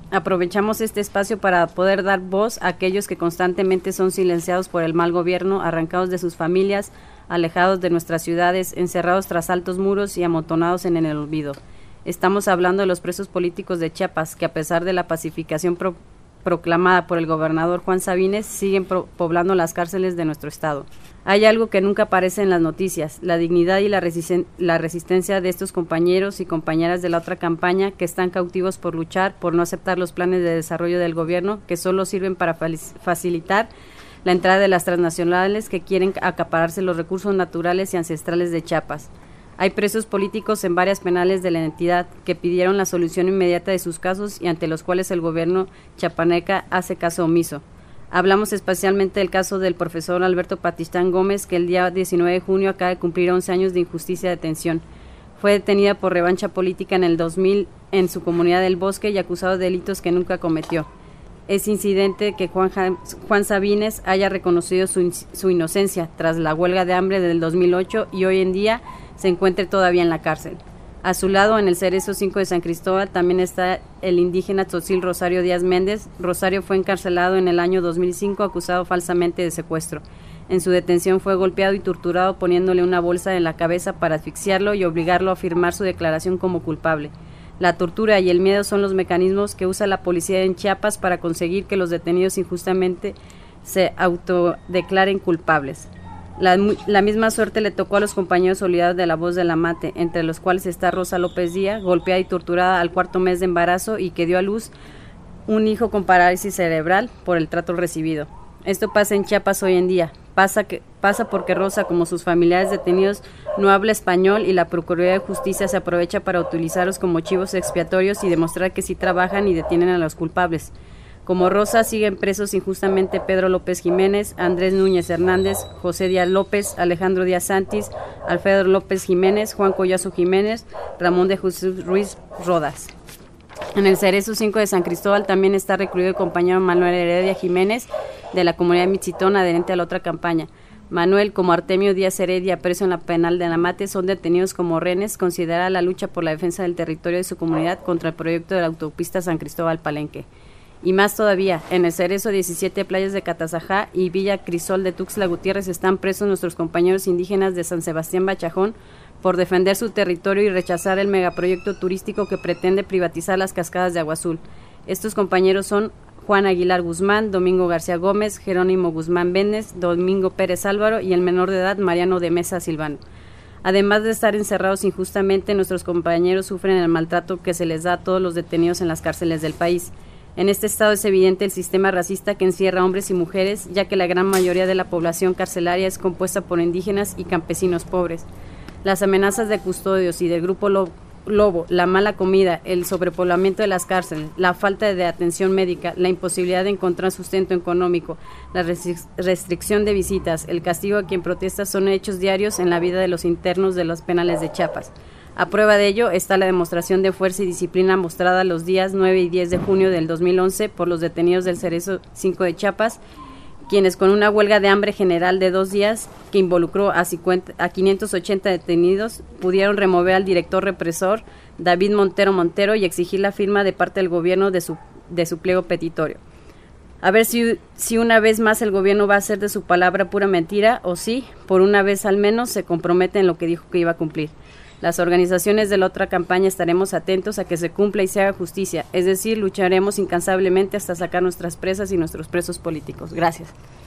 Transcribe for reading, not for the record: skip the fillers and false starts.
Aprovechamos este espacio para poder dar voz a aquellos que constantemente son silenciados por el mal gobierno, arrancados de sus familias, alejados de nuestras ciudades, encerrados tras altos muros y amontonados en el olvido. Estamos hablando de los presos políticos de Chiapas, que a pesar de la pacificación proclamada por el gobernador Juan Sabines, siguen poblando las cárceles de nuestro estado. Hay algo que nunca aparece en las noticias, la dignidad y la resistencia de estos compañeros y compañeras de la otra campaña que están cautivos por luchar, por no aceptar los planes de desarrollo del gobierno que solo sirven para facilitar la entrada de las transnacionales que quieren acapararse los recursos naturales y ancestrales de Chiapas. Hay presos políticos en varias penales de la entidad que pidieron la solución inmediata de sus casos y ante los cuales el gobierno chiapaneca hace caso omiso. Hablamos especialmente del caso del profesor Alberto Patistán Gómez, que el día 19 de junio acaba de cumplir 11 años de injusticia de detención. Fue detenida por revancha política en el 2000 en su comunidad del Bosque y acusado de delitos que nunca cometió. Es incidente que Juan Sabines haya reconocido su inocencia tras la huelga de hambre del 2008 y hoy en día se encuentre todavía en la cárcel. A su lado, en el Cerezo 5 de San Cristóbal, también está el indígena tzotzil Rosario Díaz Méndez. Rosario fue encarcelado en el año 2005 acusado falsamente de secuestro. En su detención fue golpeado y torturado poniéndole una bolsa en la cabeza para asfixiarlo y obligarlo a firmar su declaración como culpable. La tortura y el miedo son los mecanismos que usa la policía en Chiapas para conseguir que los detenidos injustamente se autodeclaren culpables. La misma suerte le tocó a los compañeros olvidados de La Voz de la Mate, entre los cuales está Rosa López Díaz, golpeada y torturada al 4º mes de embarazo y que dio a luz un hijo con parálisis cerebral por el trato recibido. Esto pasa en Chiapas hoy en día. Pasa porque Rosa, como sus familiares detenidos, no habla español y la Procuraduría de Justicia se aprovecha para utilizarlos como chivos expiatorios y demostrar que sí trabajan y detienen a los culpables. Como Rosa, siguen presos injustamente Pedro López Jiménez, Andrés Núñez Hernández, José Díaz López, Alejandro Díaz Santis, Alfredo López Jiménez, Juan Collazo Jiménez, Ramón de Jesús Ruiz Rodas. En el Cerezo 5 de San Cristóbal también está recluido el compañero Manuel Heredia Jiménez, de la comunidad Mitzitón, adherente a la otra campaña. Manuel, como Artemio Díaz Heredia, preso en la penal de Namate, son detenidos como rehenes, considerada la lucha por la defensa del territorio de su comunidad contra el proyecto de la autopista San Cristóbal-Palenque. Y más todavía, en el Cerezo 17 playas de Catazajá y Villa Crisol de Tuxtla Gutiérrez están presos nuestros compañeros indígenas de San Sebastián Bachajón por defender su territorio y rechazar el megaproyecto turístico que pretende privatizar las cascadas de Agua Azul. Estos compañeros son Juan Aguilar Guzmán, Domingo García Gómez, Jerónimo Guzmán Bénez, Domingo Pérez Álvaro y el menor de edad Mariano de Mesa Silvano. Además de estar encerrados injustamente, nuestros compañeros sufren el maltrato que se les da a todos los detenidos en las cárceles del país. En este estado es evidente el sistema racista que encierra hombres y mujeres, ya que la gran mayoría de la población carcelaria es compuesta por indígenas y campesinos pobres. Las amenazas de custodios y del grupo Lobo, la mala comida, el sobrepoblamiento de las cárceles, la falta de atención médica, la imposibilidad de encontrar sustento económico, la restricción de visitas, el castigo a quien protesta son hechos diarios en la vida de los internos de los penales de Chiapas. A prueba de ello está la demostración de fuerza y disciplina mostrada los días 9 y 10 de junio del 2011 por los detenidos del Cerezo 5 de Chiapas, quienes con una huelga de hambre general de 2 días que involucró a 580 detenidos pudieron remover al director represor David Montero y exigir la firma de parte del gobierno de su pliego petitorio. A ver si una vez más el gobierno va a hacer de su palabra pura mentira o si, por una vez al menos, se compromete en lo que dijo que iba a cumplir. Las organizaciones de la otra campaña estaremos atentos a que se cumpla y se haga justicia, es decir, lucharemos incansablemente hasta sacar nuestras presas y nuestros presos políticos. Gracias.